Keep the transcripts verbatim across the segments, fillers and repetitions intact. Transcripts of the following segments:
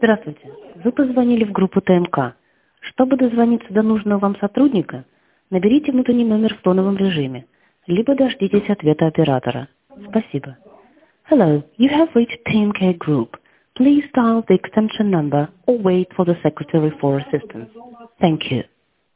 Здравствуйте. Вы позвонили в группу ТМК. Чтобы дозвониться до нужного вам сотрудника, наберите внутренний номер в тоновом режиме, либо дождитесь ответа оператора. Спасибо. Hello, you have reached T M K Group. Please dial the extension number or wait for the secretary for assistance. Thank you.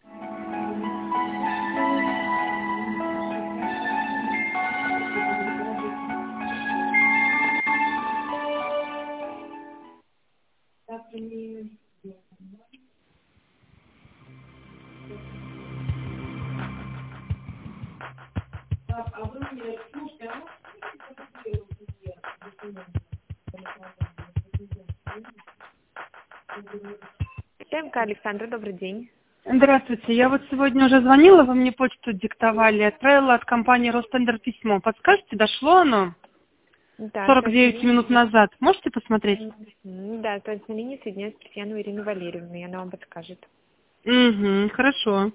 ТМК, Александра, добрый день. Здравствуйте. Я вот сегодня уже звонила, вы мне почту диктовали, отправила от компании Ростендер письмо. Подскажете, дошло оно? Да, сорок девять минут назад. Можете посмотреть? М, Да, то есть на линии соединяюсь с Татьяной Ириной Валерьевной, и она вам подскажет. Угу, хорошо.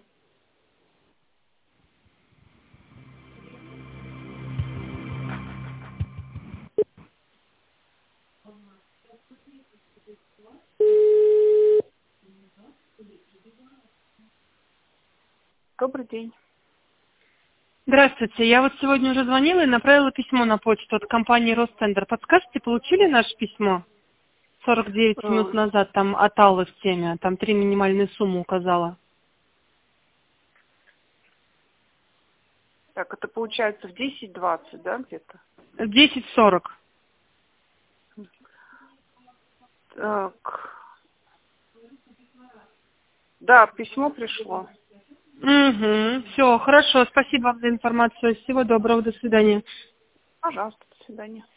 Добрый день. Здравствуйте. Я вот сегодня уже звонила и направила письмо на почту от компании Ростендер. Подскажете, получили наше письмо? сорок девять А, минут назад, там от Аллы в теме, там три минимальные суммы указала. Так, это получается в десять двадцать, да, где-то? десять сорок. Так. Да, письмо пришло. Угу, все, хорошо. Спасибо вам за информацию. Всего доброго, до свидания. Пожалуйста, до свидания.